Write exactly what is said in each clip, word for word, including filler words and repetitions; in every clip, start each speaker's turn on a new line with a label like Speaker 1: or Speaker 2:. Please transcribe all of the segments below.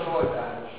Speaker 1: Zsoltáros.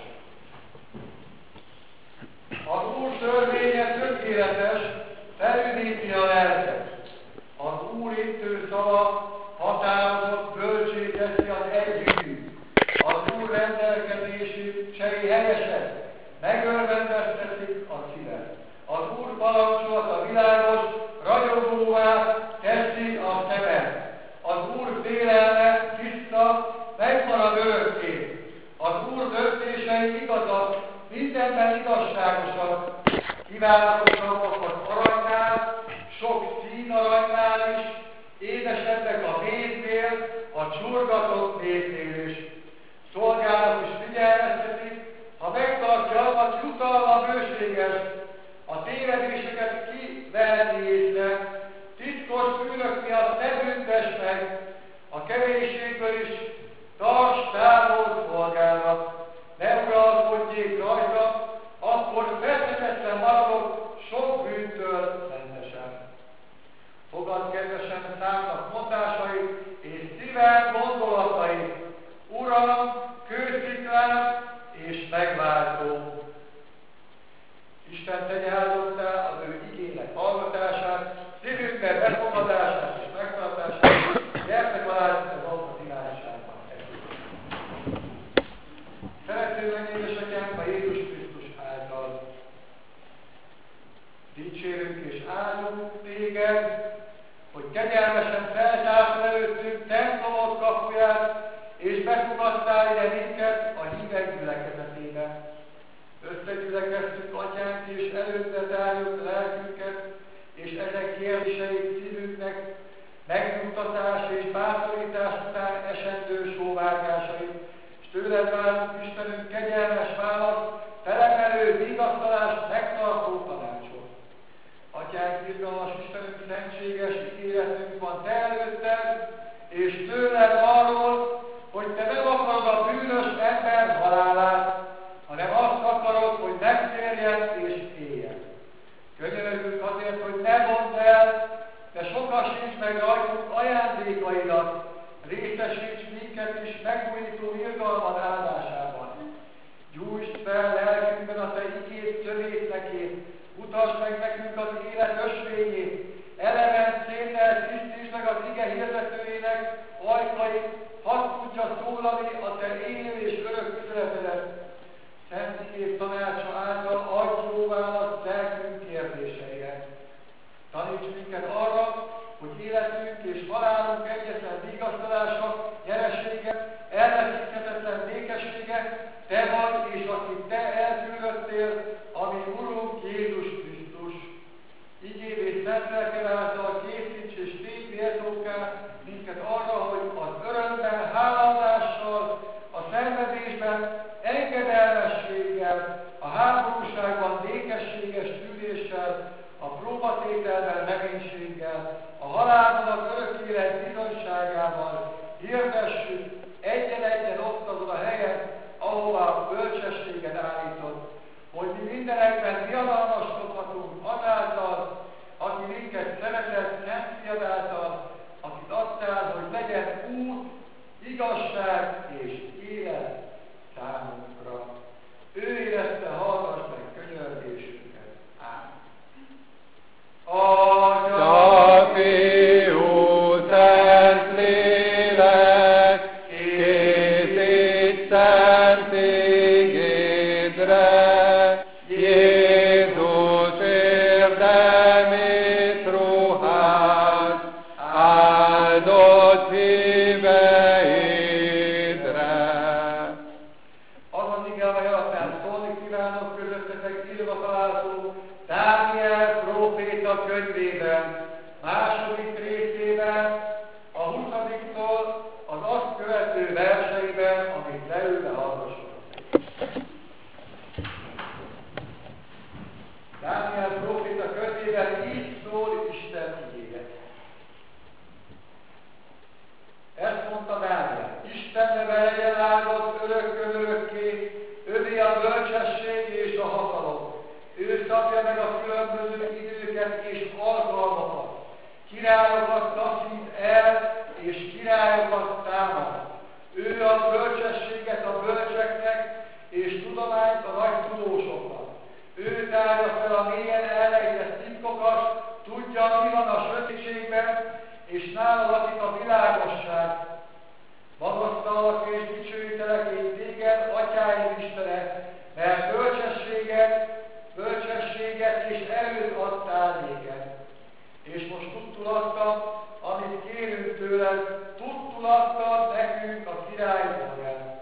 Speaker 1: Az Úr törvénye tökéletes, felüdíti a lelket. Az Úr intő szava határozott, bölcsé teszi az együttű. Az Úr rendelkezései helyesek, megörvendeztetik a szívet. Az Úr parancsolata világos, ragyogóvá teszi a szemet. Az Úr félelme tiszta, megmarad örökké. Az Úr döntései igazak, mindenben igazságosak. Kívánatosabbak az aranynál, sok színaranynál is, édesebbek a méznél, a csurgatott méznél is. Szolgálat is figyelmeztetik, ha megtartja, az jutalma bőséges. A tévedéseket kiveheti észre, titkos bűnök miatt ne büntess meg, a kevésségből is tarts távol szolgálat. Ne uralkodjék rajta, akkor veszetetlen maradok sok bűntől mentesen. Fogad kedvesen számnak mondásait és szívem gondolatait, Uram, kősziklám és megváltó. Isten tegye áldottá az ő igének hallgatását, szívünkben befogadását és megtartását, gyertek alá az alkat irányságban. Szerető mennyédesekem a Jézus Krisztus által. Dicsérünk és áldunk téged, hogy kegyelmesen feltártad előttünk templomod kapuját, és befogadtál ide minket a hívek gyülekezetébe. Összegyülekeztünk, Atyánk, és előtte tárjuk lelkünket, és ezek kérdéseit szívünknek megnyugtatás és bátorítás után esendő sóvárgásait, és tőled várunk, Istenünk, kegyelmes választ, felemelő vigasztalást, megtartó tanácsot. Atyánk, irgalmas Istenünk, szentséges ígéretünk van te előtted, és tőled arról, hogy te nem akarod a bűnös ember halálát, hanem azt akarod, hogy megtérjen és éljen. Könyörögünk azért, hogy ne mondd el, de sokasíts meg rajtunk ajándékaidat, részesíts minket is megújító irgalmad áldásában. Gyújtsd fel lelkünkben a te igéd szövétnekét, mutasd meg nekünk az élet ösvényét, eleven szénnel tisztítsd meg az ige hirdetőjének ajkait, hadd tudja szólani a te élő és örök üzenetedet. Szent igéd tanácsa által adj jó választ lelkünk kérdéseire. Taníts minket arra, hogy életünk és halálunk egyetlen vigasztalása, nyeresége, elveszíthetetlen békessége, te vagy, és akit te elküldöttél, ami Urunk Jézus Krisztus. Igéd és szent lelked által készíts és tégy méltókká minket arra, hogy az örömben, háladással, a szenvedésben, engedelmességgel, a háborúságban békességes tűréssel, a próbatételben reménységgel, a halálban az örök élet bizonyságával hirdessük egyen-egyen ott azon a helyen, ahová a bölcsességet állított, hogy mi mindenekben diadalmaskodhatunk azáltal, aki minket szeretett, Szent Fiad által, akit adtál, hogy legyen út, igazság és élet számunkra. Ő érezte, hallgass meg könyörgésünket. Ámen. Atya, Fiú, Szent Lélek, készíts szent igédre, Jézus érdemét ruház, áldott híveidre. Azon ige, amely alapján szólni kívánok közöttetek, írva található Dániel próféta könyvében, második részében, a huszadiktól az azt követő verseiben, amit leülve hallgassanak. Dániel próféta könyvében így szól Isten igéje. Ezt mondta Dániel: Isten neve legyen áldott örökkön örökké, övé a bölcsesség és a hatalom. Ő szabja meg a különböző időket és alkalmakat. Királyokat taszít el, és királyokat támad. Ő ad bölcsességet a bölcseknek, és tudományt a nagy tudósoknak. Ő tárja fel a mélyen elrejtett titkokat, tudja, mi van a sötétségben, és nála lakik a világosság. Magasztalak és dicsőítelek én téged, atyáim Istene, mert bölcsességet, bölcsességet és erőt adtál néked. És most tudtulattam, amit kérünk tőled, tudtulattad nekünk a királyból.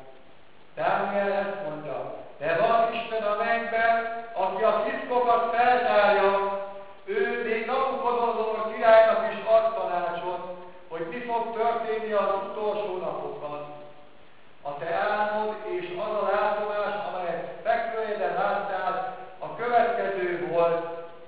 Speaker 1: Dániel ezt mondja, de van Isten a mennyben, aki a titkokat feltárja, ő még Nabukodonozor királynak is ad tanácsot, hogy mi fog történni az utolsó napokban. A te álmod és az a látomás, amelyet fekvőjében láttál, a következő volt.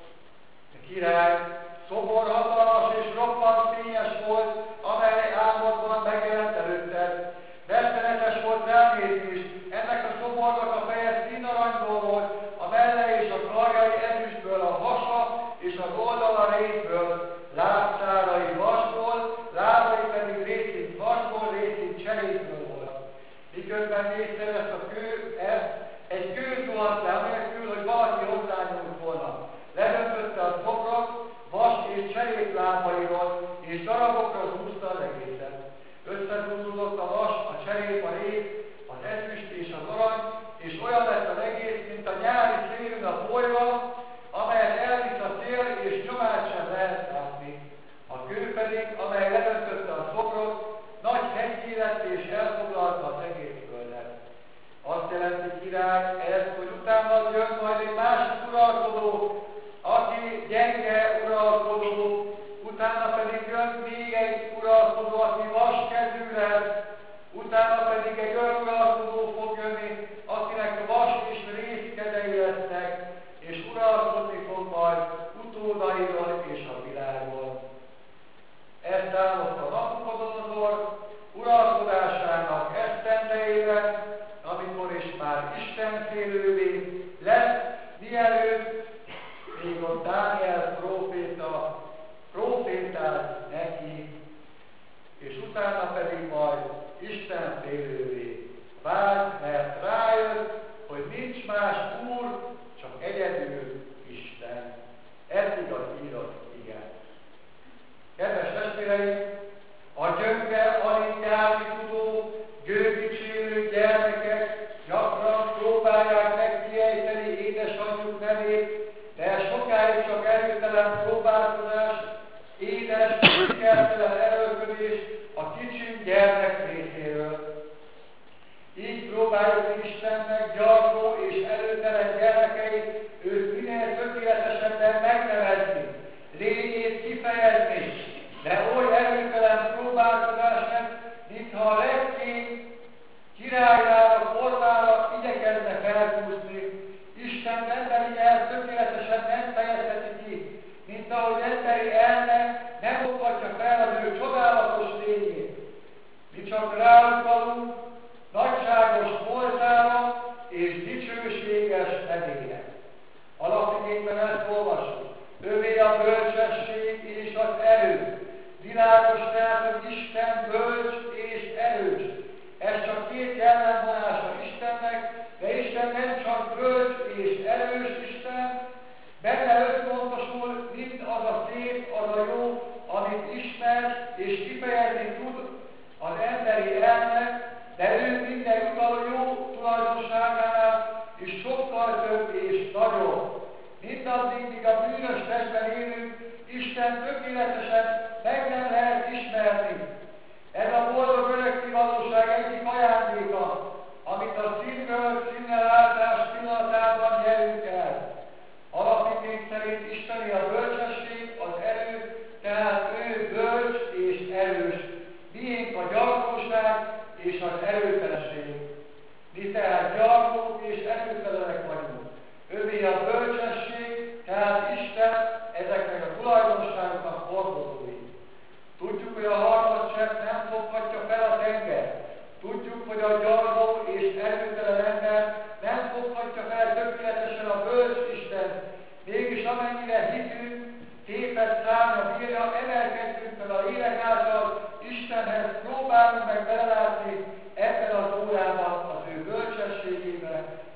Speaker 1: A király szobor hatalmas és roppant fényes volt, amely álmodban megjelent előtted. Rettenetes volt ránézni is, ennek a szobornak a feje színaranyból volt, a melle és a karjai ezüstből, a hasa és az oldala rézből, lábszárai vasból, lábai pedig részint vasból, részint cserépből volt. Miközben nézted ezt a kő, ezt, egy kő zuhant le, anélkül, hogy valaki hozzányúlt volna. Ledöntötte a szobrot, vas és cserép lábairól, és darabokra zúzta az egészet. Összezúzódott a vas, a cserép, a réz, az ezüst és az arany, és olyan lett az egész, mint a nyári szélű a folyva, amelyet elvisz a szél, és nyomát sem lehet látni. A kő pedig, amely ledöntötte a szobrot, nagy heggyé lett és elfoglalta az egész földet. Azt jelenti király ezt, hogy utána jön majd egy másik uralkodó, aki gyenge uralkodó, utána pedig jön még egy uralkodó, aki vaskezű lesz, utána pedig egy olyan uralkodó fog jönni, akinek vas és rézkezei lesznek, és uralkodni fog majd utódairól és a világból. Ezt álmodta Nabukodonozor uralkodásának esztendejében, amikor is már istenfélővé lett, mielőtt még ott Dániel próféta profétált neki, és utána pedig majd istenfélővé vált, mert rájött, hogy nincs más úr, csak egyedül Isten. Eddig az írott ige. Kedves testvéreim, a gyönge, alig járni tudó, gőgdicsérő gyermekek gyakran próbálják meg kiejteni édesanyjuk nevét, de sokáig csak erőtelen próbálkozás, édes, sikertelen erőlködés a kicsi gyermek részéről. Így próbáljuk Istennek gyarló és erőtelen gyermekeit őt minél tökéletesebben megnevezni, lényét kifejezni, de oly erőtelen próbálkozásnak, mintha a legkény királyára, formára igyekezne felkúszni. Isten emberi el tökéletesen nem fejezheti ki, mint ahogy emberi elme nem foghatja fel az ő csodálatos lényét. Mi csak ráutalunk nagyságos voltára és dicsőséges nevére. Alapigényben ezt olvasjuk. Övé a bölcsesség és az erő. Világos tehát, hogy Isten bölcs és erős. Ez csak két jellemvonása Istennek, de Isten nem csak bölcs és erős Isten, benne összpontosul mind az a szép, az a jó, amit ismer és kifejezni tud az emberi elme, de ő minden utaló jó tulajdonságánál is sokkal több és nagyobb. Mindaddig, míg a bűnös testben élünk, Isten tökéletesen meg nem lehet ismerni. Ez a boldog örökké valóság egyik ajándéka, amit a színből színnel látás pillanatában nyerünk el. Alapigény szerint Isteni a bölcsesség, az erő, tehát ő bölcs és erős. Miénk a gyarlóság és az erőtelenség. Mi tehát gyarlók és erőtelenek vagyunk. Övé a bölcsesség, tehát Isten ezeknek a tulajdonságoknak hordozói. Tudjuk, hogy a harmadcsepp nem foghatja fel a tenger. Tudjuk, hogy a gyarló és erőtelen ember nem foghatja fel tökéletesen a bölcs Isten. Mégis amennyire hitünk, képet szárnya bírja, emelkedjünk fel a lélek által Istenhez, próbálunk meg belelátni ebben az órában az ő bölcsességébe,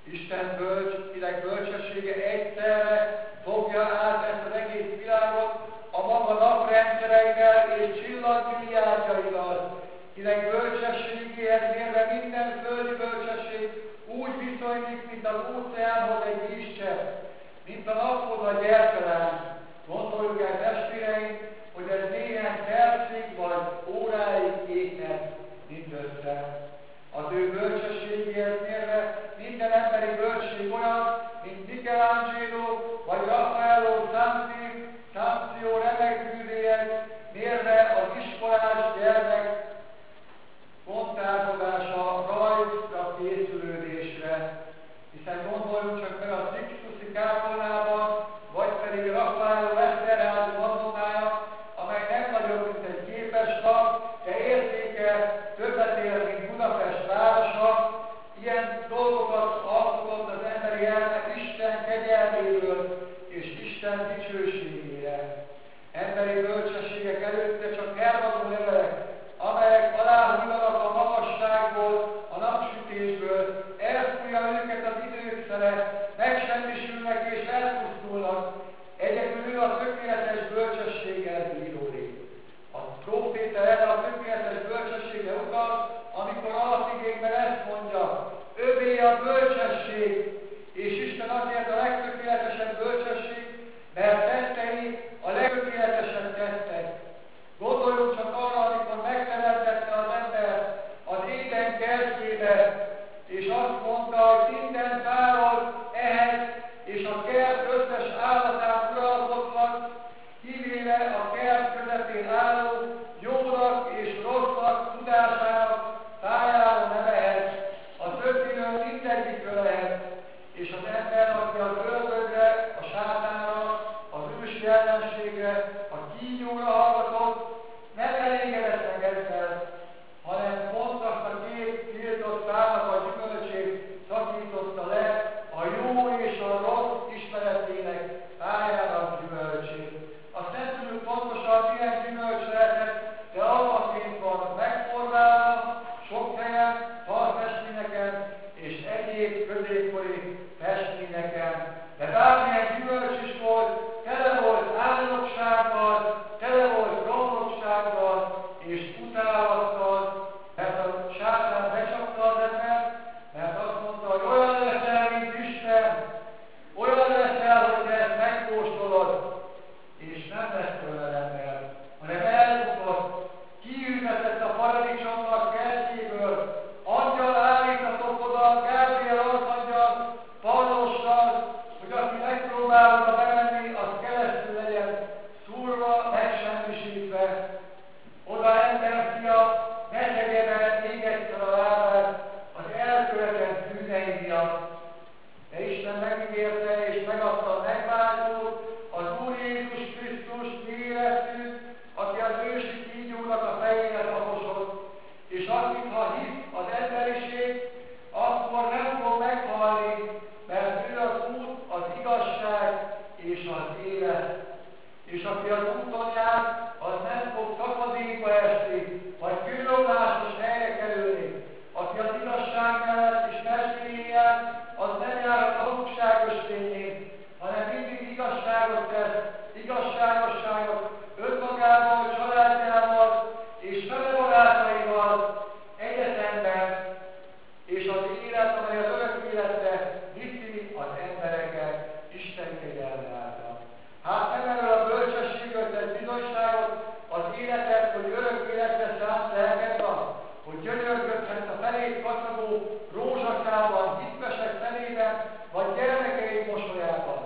Speaker 1: Isten bölcs, kinek bölcsessége egyszerre fogja át ezt az egész világot a maga naprendszereivel és csillagmilliárdjaival, kinek bölcsességéhez mérve minden földi bölcsesség úgy viszonylik, mint az óceánhoz egy vízcsepp, mint a naphoz a gyertyaláng. Gondoljuk el, testvéreim, hogy ez néhány percig vagy óráig éghet mindössze. Az ő bölcsességéhez mérve minden emberi bölcsesség olyan, mint Michelangelo vagy Raffaello Santi, Sanzio remek művéhez mérve az iskolás gyermek kontálkodása rajzra készülődésre. Hiszen gondoljunk csak meg a Sixtusi kápolnában, vagy pedig Raffaello Eszterházi Madonnája, amely nem nagyobb, mint egy képeslap, de értéke többet ér, mint Budapest városa. Ilyen dolgokat alkotott az emberi elme Isten kegyelméből és Isten dicsőségére. Emberi bölcsességek előtte csak hervadó levelek, amelyek aláhújlanak a magasságból, a napsütésből, elfújja őket az időkszere, megsemmisülnek és elpusztulnak. Egyedül ő a tökéletes bölcsességgel bíró lé. A próféta erre a tökéletes bölcsességre utal, amikor alatigékben ezt mondja, övé a bölcsesség, és Isten azért a legtökéletesebb bölcsesség, mert tettei a legtökéletesebb tettek. Gondoljunk csak arra, amikor megteremtette az ember az Éden kertjébe, és azt mondta, hogy minden fáról ehhez, és a kert összes állatán uralkodhat, kivéve a kert közepén álló jónak és rossznak tudásának tájáról nem lehet, a többiről mindegyikről lehet, és az ember, aki az ördögre, a sátánra, az ősi ellenségre, a kígyóra hallgatott, nem elégedett meg ezzel, hanem pont azt a két tiltott fának a gyümölcsét szakította le, a jó és a rossz ismeretének tájának gyümölcsét. Azt nem tudjuk pontosan milyen gyümölcs lehetett, de almaként van megformálva, sok helyen, falfestményeken és egyéb középkori festményeken. De bármilyen gyümölcs is volt, tele volt álnoksággal, tele volt romloksággal és utálattal, mert a sátán becsapta az embert, mert azt mondta, hogy olyan leszel, mint Isten, olyan leszel, hogy te ezt megkóstolod, és nem lesz olyan ember, hanem elbukott, kiültetett a paradicsomnak kertjéből, angyal állítatott oda, Gábriel arcangyal, pallossal, hogy aki megpróbál oda bemenni, az keresztül legyen szúrva, megsemmisítve. Oda ember fia, ne tegye be még egyszer a lábát az elkövetett bűnei miatt. De Isten megígérte és megadta a megváltót, az Úr Jézus Krisztus, mi érettük, aki az ősi kígyónak a fejére taposott, és akit, ha hisz az emberiség, akkor nem fog meghalni, mert ő az út, az igazság és az élet. És aki az úton jár, az nem fog szakadékba esni, vagy kőromlásos helyre kerülni. Aki az igazság mellett is mesdjén jár, az nem jár a hazugságos fényén, hanem mindig igazságot tesz, igazságosságot önmagával, családjával és fele barátaival egyetemben, és az élet, amely az örök életre viszi az embereket Isten kegyelme által. Hát nem erről a bölcsességről tett bizonyságot az életet, hogy örök életre szánt lelked van, hogy gyönyörködhetsz a felét kacagó rózsaszában, hitvesek szemében, vagy gyermekeid mosolyában.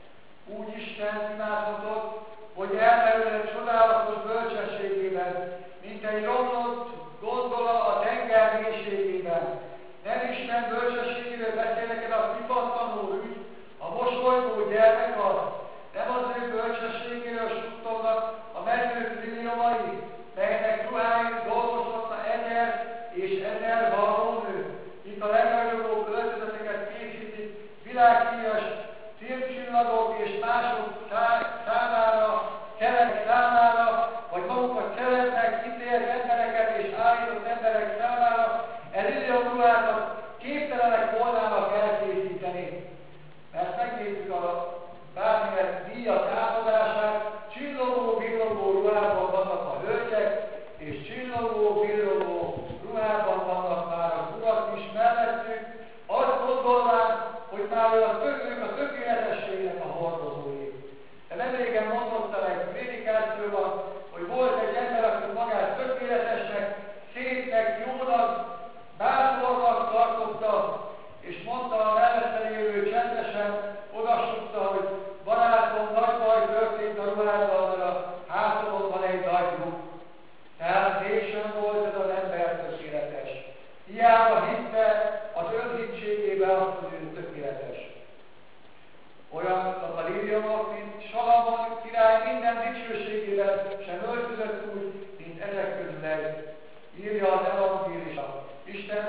Speaker 1: Úgy Isten imádhatott, hogy elmerül egy csodálatos bölcsességében, mint egy romlott gondola a tenger mélységében. Nem Isten bölcsességéről beszél neked a kipattanó ügy, a mosolygó gyermekarc, nem az ő bölcsességéről suttognak a menők milliómai, melynek ruháit dolgozhatna ezer és ezer varrónő, itt a legnagyobb öltözeteket készítik világhíres filmcsillagok és mások számára, kelek számára, vagy magukat szeretnek, ítélt embereket és állított emberek számára, e millió ruhákat képtelenek volnának elkészíteni.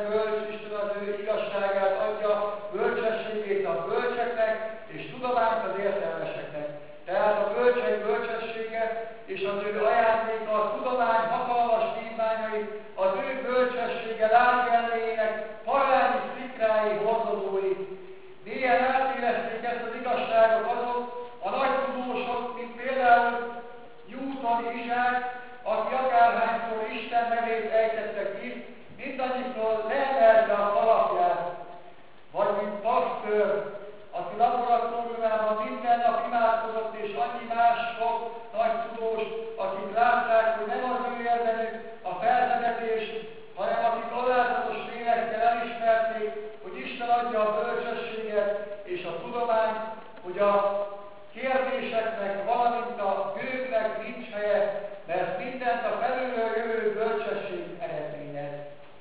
Speaker 1: Isten bölcs, Isten az ő igazságát adja, bölcsességét a bölcseknek, és tudományt az értelmeseknek. Tehát a bölcsek bölcsessége és az ő ajándéka, a tudomány hatalmas vívmányai, az ő bölcsessége lágyelméjének parányi szikrái, hordozói. Mélyen átérezték ezt az igazságot azok, a nagy tudósok, mint például Newton Izsák, aki akárhányszor Isten nevét ejtette ki, mindannyiszor leemelte a kalapját. Vagy mint Pasteur, aki laboratóriumában minden nap imádkozott, és annyi más sok nagy tudós, akik látták, hogy nem az ő érdemük a felfedetés, hanem akik alázatos lélekkel elismerték, hogy Isten adja a bölcsességet és a tudományt, hogy a kérdéseknek, valamint a gőgnek nincs helye, mert mindent a felülről jövő bölcsesség eredményez.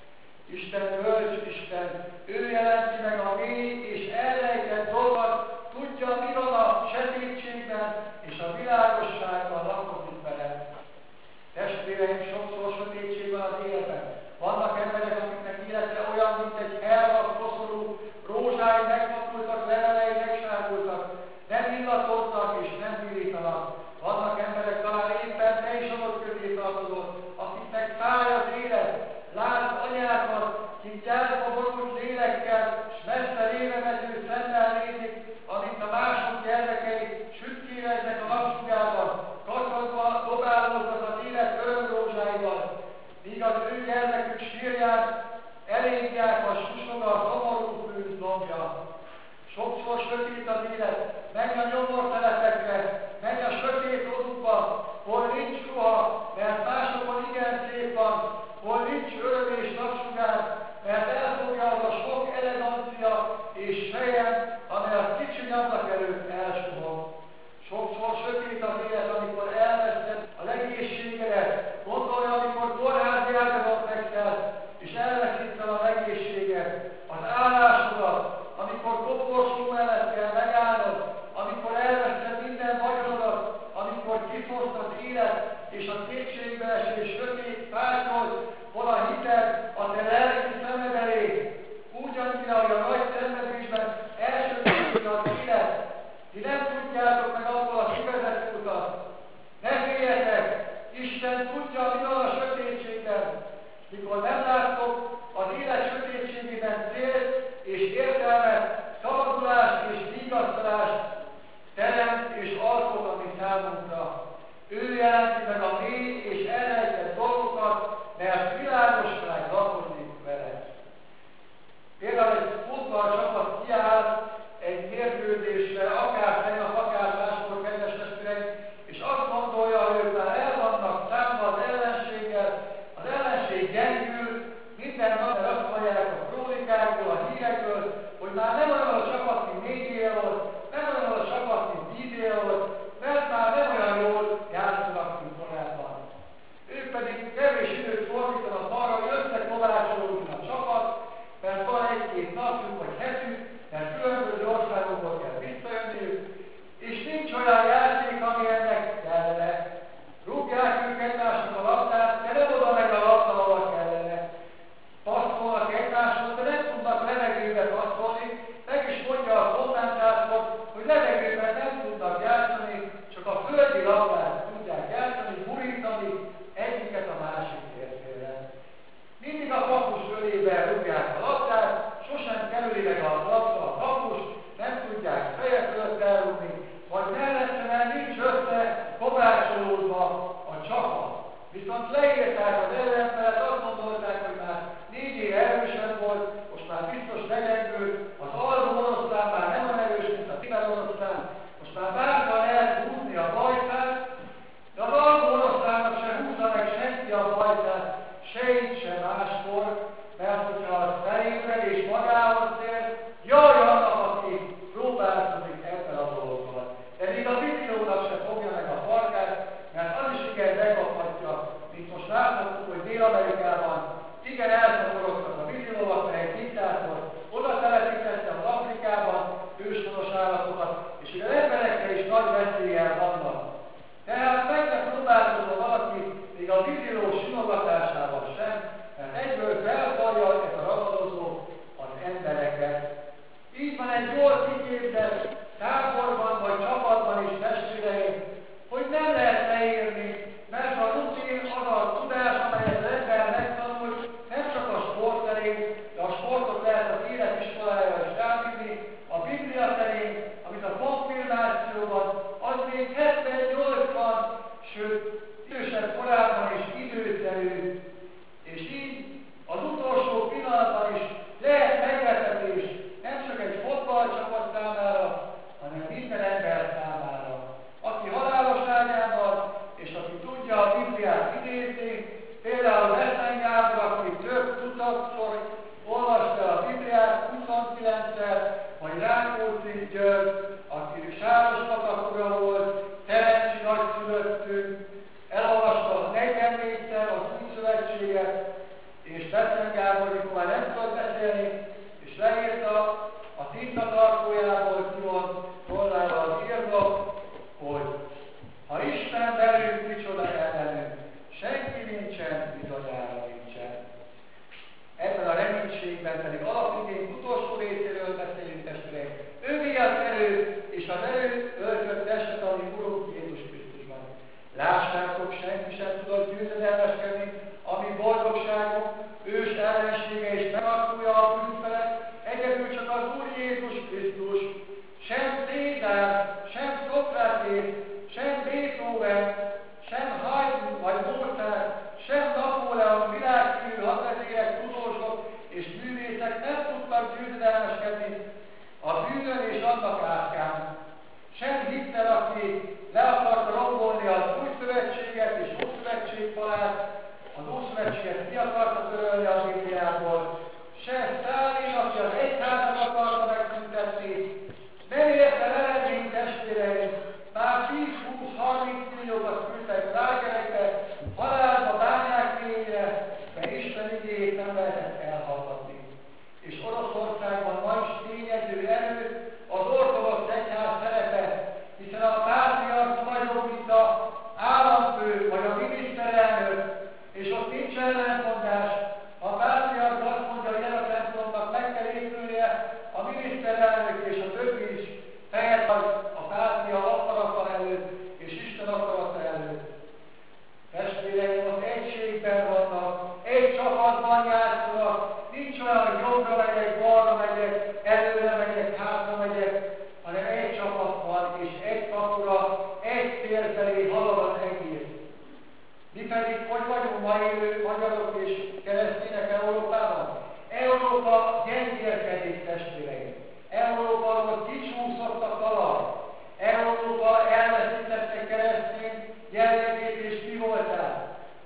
Speaker 1: Isten bölcs, Isten, ő jelenti meg a mély és elrejtett dolgot, tudja, mi van a sötétségben és a világosságban lakozik vele. Testvéreim, sokszor sötétség van az életben. Vannak emberek, akiknek élete olyan, mint egy elvak, koszorú, rózsái megfapultak, levelei megsárgultak, nem illatoznak és nem virítanak. Vannak emberek, talán éppen te is azok közé tartozol, akiknek fáj az élet, lásd anyákat, kik gyászba borult lélekkel, s messze révemető szemmel nézik, amint a mások gyermekei sütkéreznek a napsugárban, kacagva dobálóznak az élet örömrózsáival, míg az ő gyermekük sírját elégják a susog a szomorú fűz lombja. Sokszor sötét az élet, menj a nyomortelepekre, menj a sötét odukba, hol nincs ruha, mert másokon igen szép van, hol nincs öröm és napsugár, mert elfogja az a sok elegancia és fejem, amely a kicsiny ablak előtt elsuhog. Sokszor sötét az élet, amikor elveszted a legészségedet, gondolj, amikor kórházi ágyon fekszel, és elveszíted a legészséget, az állásodat, amikor koporsó mellett kell megállnod, amikor elveszted minden vagyonodat, amikor kifoszd az élet és a kétségbeesés sötét fájtól, hol a hited a te lelki szemed elé, úgy annyira, hogy a nagy szenvedésben elsötétít az élet. Ti nem tudjátok meg abból a kivezető utat. Ne féljetek! Isten tudja, mi van a sötétségben. Mikor nem láttok az élet sötétségében célt és értelmet, szabadulást és vigasztalást teremt és alkot a mi számunkra. Ő jelenti meg a mély és elrejtett dolgokat, mert világosság lakozik vele. Például egy futballcsapat kiáll egy mérkőzésre, akár tegnap, akár máskor, kedves testvérek, és azt gondolja, hogy ők már el vannak számba az ellenséggel, az ellenség gyengül, minden nap azt hallják a krónikákból, a hírekből, hogy már nem olyan a csapat, mint négy éve volt, nem olyan a csapat, mint tíz éve volt, mert már nem olyan jól játszanak, mint korábban. Ők pedig kevés időt fordítanak arra, hogy összekovácsolódjon a csapat, mert van egy-két napjuk vagy hetük, mert különböző országokból kell visszajönniük, és nincs olyan játék, ami ennek kellene. Rúgják ők egymásnak a labdát, de nem oda meg a labda, ahol kellene. Passzolnak egymáshoz, de nem tudnak levegőbe passzolni, meg is mondja a kommentátor, hogy levegőben nem tudnak játszani, csak a földi labdát tudják játszani, burítani egyiket a másik térfélre. Mindig a kapus ölébe rúgják a labdát, sosem kerüli meg a labda a kapus, nem tudják feje fölött elrúgni, vagy mellette, mert nincs össze kovácsolódva a csapat. Viszont leírták az ellenfelet, azt gondolták, hogy már négy éve erősebb volt, most már biztos legyengült, az alvó oroszlán már nem olyan erős, mint a tiber oroszlán, most már bárhol lehet húzni a bajtát, de az alvó oroszlánnak se húzza meg senki a bajtát, se így, se máskor, mert hogyha az felébred és magához tér, jaj annak, aki próbálkozik ebben a dologgal. De még a vízilónak se fogja meg a farkát, mert az is igen megkaphatja, mint most láthattuk, hogy Dél-Amerikában igen elszaporodtak a vízilóak, mert egy diktátor oda telepítette az Afrikában őshonos állatokat, és az emberekre is nagy veszéllyel vannak. Tehát meg ne próbálkozol valaki még a víziló simogatásával sem, mert egyből felfalja ez a ragadozó beszélni, és leírta a tintatartójából kivont tollával írva, hogy ha Isten velünk, micsoda ellenünk, senki nincsen, bizonyára nincsen. Ebben a reménységben pedig alapigény utolsó részéről beszéljünk, testvérek. Ővé az erő, és az erő öltött testet, ami Urunk Jézus Krisztusban. Lássátok, senki sem tudott győzedelmeskedni, ami boldogságunk, ős ellensége és megalkulja a bűn felett, egyedül csak az Úr Jézus Krisztus. Sem Cézár, sem Szokratész, sem Beethoven, sem Haydn vagy Mozart, sem Napóleon világhírű hadvezérek, tudósok és művészek nem tudtak győzedelmeskedni a bűnön és annak átkán. Sem Hitler, aki le akarta rombolni az új szövetséget és Ószövetség falát, az Ószövetséget ki akarta törölni a Bibliából, sem Sztálin, aki az egyházat akarta megszüntetni, nem érte eredményt, testvéreim, már tíz-húsz-harminc milliókat küldtek lágerekbe, halálba, bányák végre, de Isten igéjét nem lehetett elhallgatni. És Oroszországban ma is tényező erő az ortodox egyház szerepe, hiszen a pátriarch nagyobb, mint az államfő vagy a miniszterelnök, és ott nincs ellentmondás. A pátriarch azt mondja, hogy a templomnak meg kell épülnie, a miniszterelnök és a többi is fejet a pátria akarata előtt és Isten akarata előtt. Testvéreim, az egységben vannak, egy csapatban játszanak, nincs olyan, hogy jobbra megyek, balra megyek, előre megyek, hátra megyek, hanem egy csapat van, és egy kapura, egy cél felé halad az egész. Mi pedig hogy vagyunk ma élő magyarok és keresztények Európában? Európa gyengélkedik, testvéreim. Európáról kicsúszott a talaj. Európa elveszítette keresztény jellegét és mi voltál.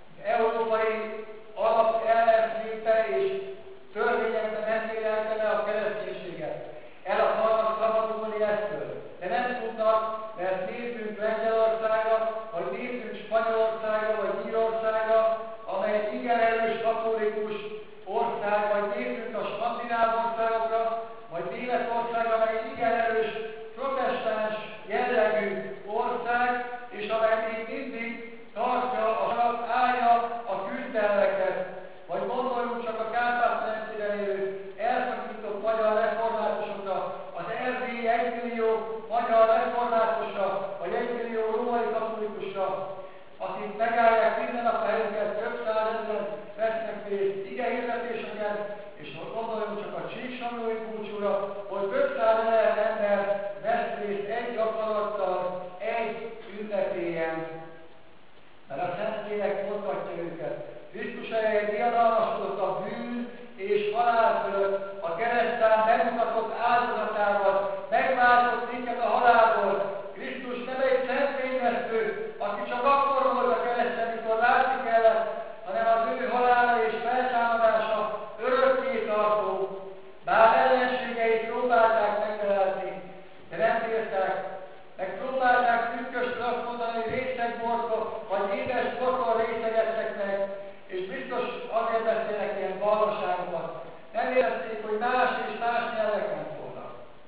Speaker 1: Európai alap ellenszépe és törvényekben nem véleltene a kereszténységet. El akarnak szabadulni ettől. De nem tudnak, mert nézzünk Lengyelországra, vagy nézzünk Spanyolországra, vagy Írországra, amely igen erős katolikus ország, vagy nézzünk a skandináv országokra, vagy Németországra, amely igen erős protestáns jellegű ország, és amely még mindig tartja a sarok állja a küzdelmeket. Vagy gondoljunk csak a Kárpát-medencében élő elszakított magyar reformátusokra, az erdélyi egymillió magyar reformátusra, vagy egymillió római katolikusra, akik megállják minden nap a helyüket, több százezren vesznek részt igehirdetéseken, és gondoljunk csak a Csíksomlyói búcsúra, hogy több százezer ember vesz részt egy akarattal, egy ünnepélyen. Mert a Szentlélek mozgatja őket. Krisztus erején diadalmasodott a bűn és halál fölött, a keresztán megmutatott áldozatával, megváltott minket a halálból. Krisztus nem egy szentvényvesztő, aki csak akkor volt a kereszten, mikor látni kellett, hanem az ő halála és feltámadása örökké tartó. Bár ellenségeit próbálták megverelni, de nem bírták. Megpróbálták trükköstől azt mondani, hogy részegbortól vagy édes bortól részegettek meg, és biztos azért beszélnek ilyen valóságokat. Nem érezték, hogy más és más nyelveken szólnak.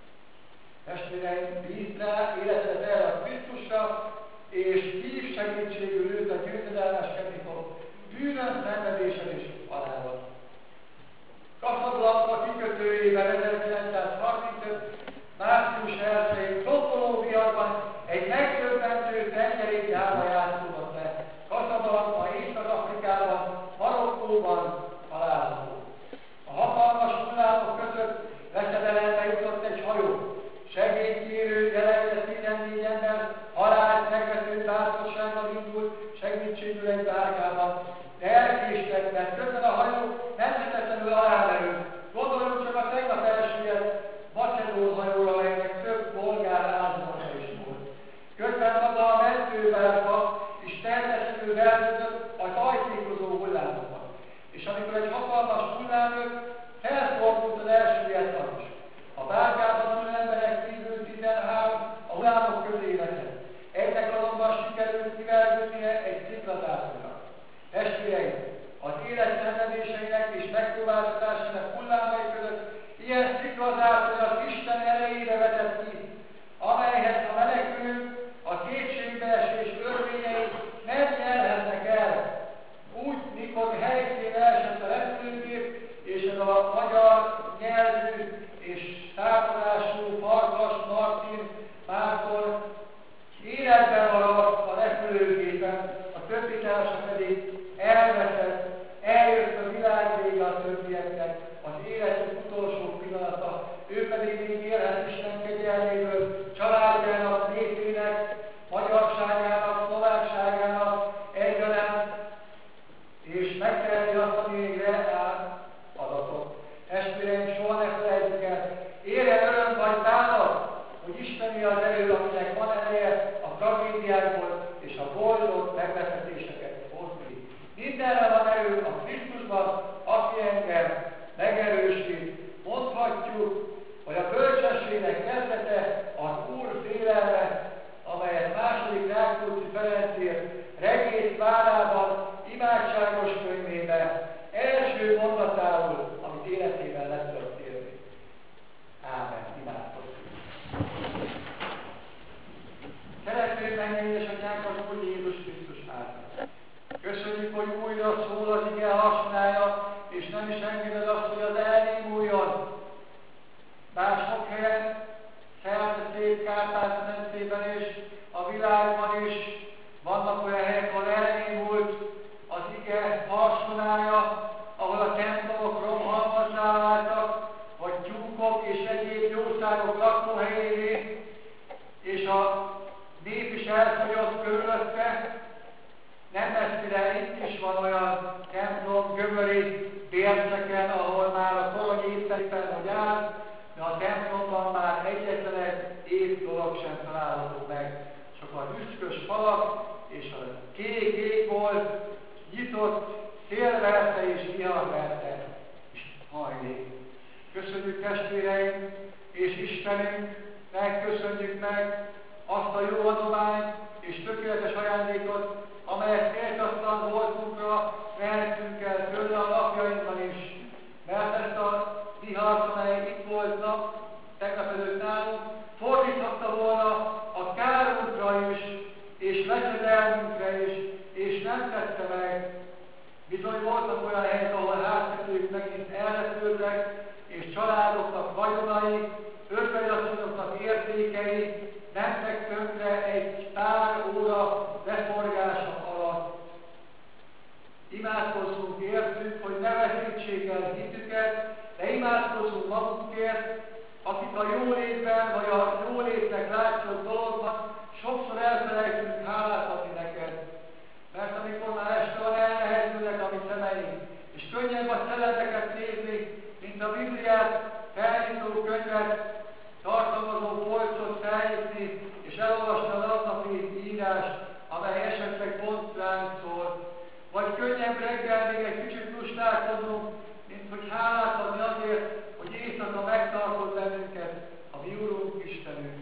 Speaker 1: Testvéreim, bízd rá életedet erre a Krisztusra, és hív segítségül őt a győzedelmeskedni fog, bűnön, szenvedésen és halálon. Casablanca kikötőjében ezerkilencszázharmincöt. március elsején toppoló viharban egy megdöbbentő tengeri gyáva játszódott le. Casablanca, Észak-Afrikában, Marokkóban található. A hatalmas hullámok között veszedelembe jutott egy hajó. Segélykérő, jelenleg tizennégy ember halált megvető bátorsággal indult segítségül egy bárkában. De elkéstek, mert közben a hajó nemzetetlenül alámerült. Gondoljunk csak a tegnap elsüllyedt macedón hajóra, amelynek több bolgár áldozata is volt. Közben maga a mentőbárka és termesztő belőzött a hajtékozó hullámokban. És amikor egy hatalmas hullám jött, felfordult az elsüllyedt hajó is. A bárkában ülő emberek kívül tizenhárom a hullámok közé vetett. Egynek azonban sikerült kivergődnie egy sziklatáborra. Testvéreim, az élet szenvedéseinek és megpróbáltatásainak hullámai között ilyen sziklazát, hogy az Isten erejére vetett ki, amelyhez a menekülők a kétségbeesés örvényei nem nyerhetnek el. Úgy, mikor helyszín esett a repülőgép, és ez a magyar nyelvű és származású Farkas Martin Márton életben maradt a repülőgépen, a többi társa pedig elveszett, eljött a világ vége a többieknek, az életük utolsó pillanata, ő pedig még élhet Isten kegyelméből, családjának, népének, magyarságának, szlovákságának egyaránt, és megteheti azt, ami még reál adatot. Testvéreim, soha ne felejtjük el, érjen öröm vagy bánat, hogy Isteni az erő, aminek van ereje a tragédiákból és a boldog meglepetéseket hozni. Mindenre van erő a Krisztusban, aki engem megerősít. Mondhatjuk, hogy a bölcsességnek kezdete az Úr félelme, amelyet második Rákóczi Ferenc írt Regész várában, imádságos könyvében, első mondatául, amit életében le tudott élni. Ámen. Imádkozzunk. Szeretném menni édesatyánk az Úr Jézus Krisztus által. Köszönjük, hogy újra szól az ige használja, és nem is engeded azt, hogy az elnémuljon. Bár sok helyen, szerte szép Kárpát-medencében és a világban is vannak olyan helyek, ahol elnémult az ige használja, ahol a templomok romhalmazzá váltak, vagy tyúkok és egyéb jószágok lakóhelyévé, és a nép is elfogyott körülötte. Nem messzire itt is van olyan templom gömöri bérceken, ahol már a torony éppen hogy áll, de a templomban már egyetlen egy épp dolog sem található meg. Csak a üszkös falak és a kék ég volt, nyitott, szélverte és viharverte, és hajlék. Köszönjük testvéreim és Istenünk, megköszönjük meg azt a jó adományt és tökéletes ajándékot, amelyet méltatlan voltunkra vehetünk el tőle a napjainkban is. Mert ezt a vihart, amely itt volt nap, tegnap előtt nálunk, fordíthatta volna a kárunkra is, és veszedelmünkre is, és nem tette meg. Bizony voltak olyan helyek, ahol háztetők megint elrepültek, és családoknak vagyonai, örvegyasszonyoknak értékei mentek tönkre egy pár óra leforgása alatt. Imádkozzunk értük, hogy ne veszítsék el hitüket, de imádkozzunk magunkért, akik a jólétben vagy a jólétnek látszott dologban sokszor elfelejtünk hálát adni neked. Mert amikor már este van, elnehezülnek a mi szemeink, és könnyebb a szeleteket nézni, mint a Bibliát felnyitó könyvet, tartalmazó polcot felnyitni, és elolvasni az aznapi írást, amely esetleg pont ránk szól. Vagy könnyebb reggel még egy kicsit lustálkodunk, mint hogy hálát adni azért, hogy éjszaka megtartott bennünket a mi Urunk Istenünk.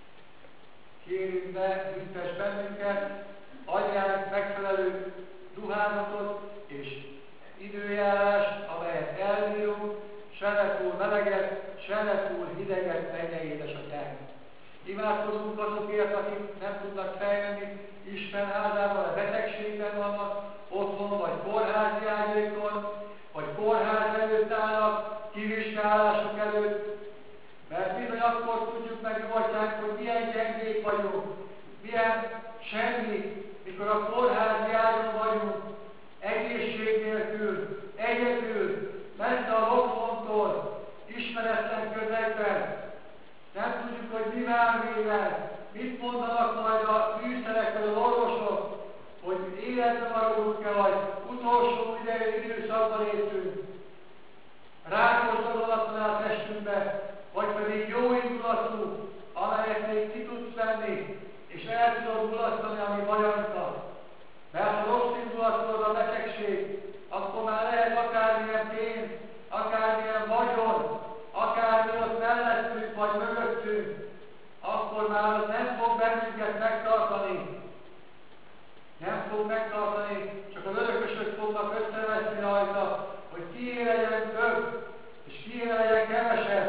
Speaker 1: Kérünk, ne büntess bennünket, adj ránk megfelelő ruházatot és időjárást, amelyet elbírunk, se ne túl meleget, se ne túl hideget, mennyei édesatyánk. Imádkozunk azokért, akik nem tudnak feljönni Isten házában, a betegségben vannak, otthon vagy kórházi ágyékon, vagy kórház előtt állnak, kivizsgálások előtt, mert bizony akkor tudjuk meg, Atyánk, hogy milyen gyengék vagyunk, milyen semmi, mikor a kórházi ágyon vagyunk, egészség nélkül, egyedül, messze a rokontól, ismeretlen közegben. Nem tudjuk, hogy mi vár véle, mit mondanak majd a műszerek vagy az orvosok, hogy életben maradunk-e, vagy utolsó idejű időszakban léptünk. Rákos dagadat van a testünkbe, vagy pedig jó indulatú, amelyet még ki tudsz venni, és el tudod mulasztani a mi bajainkat. Mert ha rossz indulatú a betegség, akkor már lehet akármilyen pénz, akármilyen vagyon, akármi ott mellettünk vagy mögöttünk, akkor már az nem fog bennünket megtartani. Nem fog megtartani, csak az örökösök fognak összeveszni rajta, hogy kié legyen több, és kié legyen kevesebb.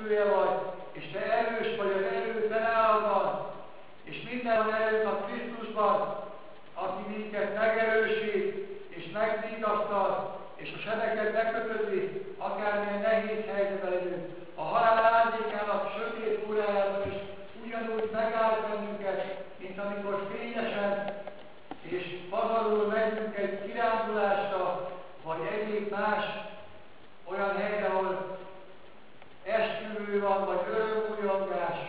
Speaker 1: szülője vagy, és te erős vagy, az erő fennállban, és minden erőt a Krisztusban, aki minket megerősít, és megvigasztal, és a sebeket bekötözi, akármilyen nehéz helyzetben legyünk. A halál árnyékának sötét órájában is ugyanúgy megáll bennünket, mint amikor fényesen és pazarul megyünk egy kirándulásra, vagy egyéb más olyan helyre, ahol esküvő van, vagy örömújongás.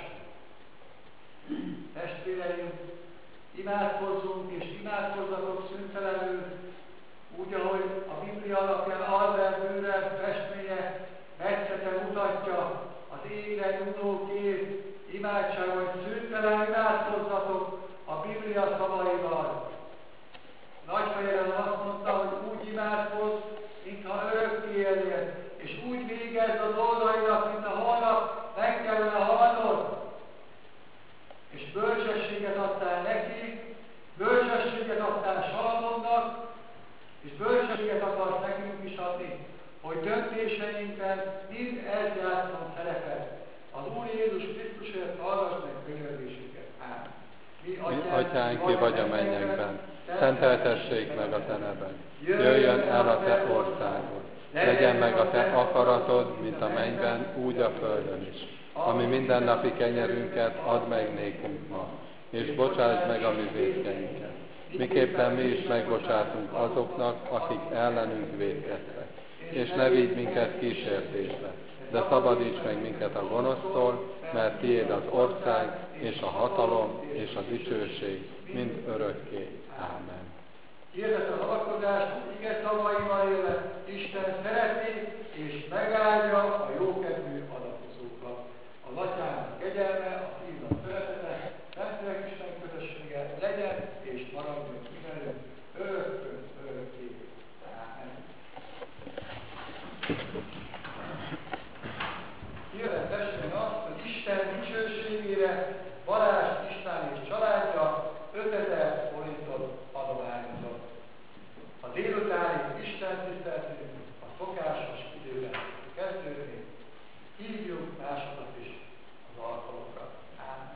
Speaker 1: Testvéreim, imádkozzunk és imádkozzatok szüntelenül, úgy, ahogy a Biblia alapján Albert Dürer festménye metszete mutatja, az égre nyúló kép imádság, hogy szüntelen imádkozzatok a Biblia szavaival. Nagyfejedelem azt mondta, hogy úgy imádkozz, mintha örökké élnél, és úgy végezd a dolgaidat, mint a holnap meg kellene halnod. És bölcsességet adtál neki, bölcsességet adtál Salamonnak, és bölcsességet akarsz nekünk is adni, hogy döntéseinkben mind ez játszon szerepet. Az Úr Jézus Krisztusért hallgass meg könyörgésünket. Ámen. Mi
Speaker 2: Atyánk, ki vagy a mennyekben, szenteltessék meg a te neved. Jöjjön el a te országod. Legyen meg a te akaratod, mint a mennyben, úgy a földön is. Ami mindennapi kenyerünket add meg nékünk ma, és bocsásd meg a mi vétkeinket. Miképpen mi is megbocsátunk azoknak, akik ellenünk vétkeztek. És ne vigy minket kísértésbe, de szabadíts meg minket a gonosztól, mert tiéd az ország, és a hatalom, és a dicsőség, mind örökké. Ámen.
Speaker 1: Hirdet az alkodást, ige szavaival élve, Isten szereti és megáldja a jókedvű adakozókat. Az Atyának kegyelme, a Fiúnak szeretete, Szentlélek Isten közössége legyen és maradjon velünk örökkön, örökké. Ámen. Hirdet testvérem azt, hogy Isten dicsőségére Balázs István és családja ötezer forintot adományozott. A délutáni Isten tiszteletünk a szokásos időben kezdődni. Hívjuk másokat is az alkalomra. Ámen.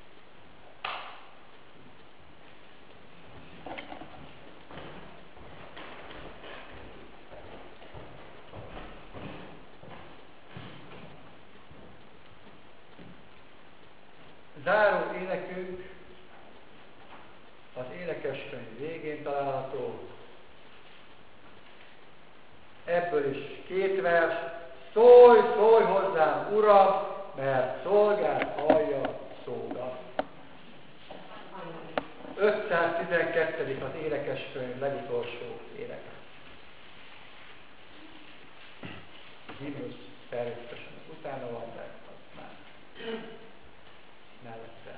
Speaker 1: Záró énekünk az énekeskönyv végén található. Ebből is két vers. Szólj, szólj hozzám, Uram, mert szolgád hallja szódat. ötszáztizenkettedik az énekeskönyv legutolsó éneke. Himnusz természetesen utána van, de az már mellette.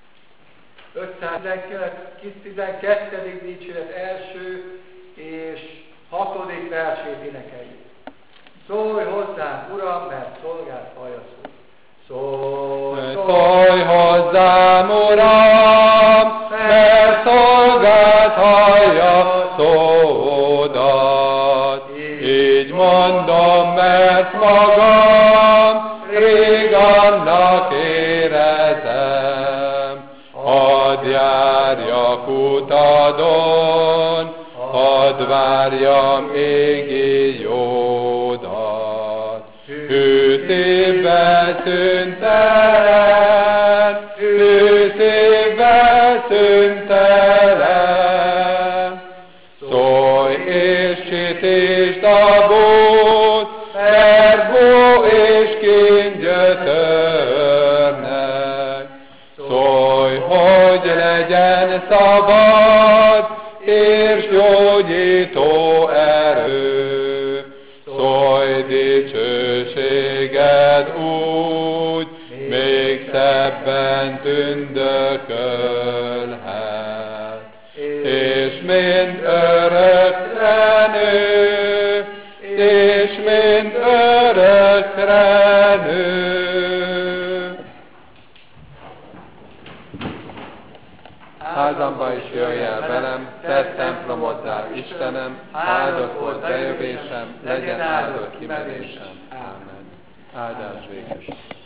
Speaker 1: ötszáztizenkettedik dicséret első és hatodik versét énekeljük. Szólj hozzám, Uram, mert szolgád hallja szó. Szólj,
Speaker 2: szólj hozzám, Uram, mert szolgád hallja szódat. Így mondom, mert magam rég annak érezem. Hadd járjak utadon, hadd várjam égi jódat. Hű szívvel szüntelen, hű szívvel szüntelen. Szólj és sütítsd a bót, mert bó és kín gyötörnek. Szólj, hogy legyen szabad, és gyógyító erő. Szólj dicsőséged úgy, még szebben tündökölhet. És mind örökre nő, és mind örökre nő. Házamba is jöjj el velem, tedd templomoddá, Istenem, áldott volt bejövésem, legyen áldott kimenésem. Ámen. áldás békesség.